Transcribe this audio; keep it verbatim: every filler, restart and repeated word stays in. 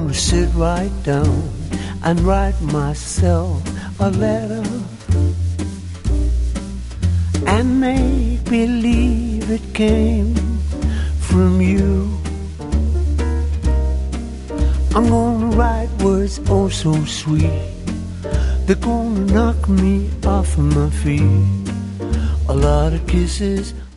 gonna sit right down and write myself a letter and make believe it came from you. I'm gonna write words oh so sweet, they're gonna knock me off of my feet. A lot of kisses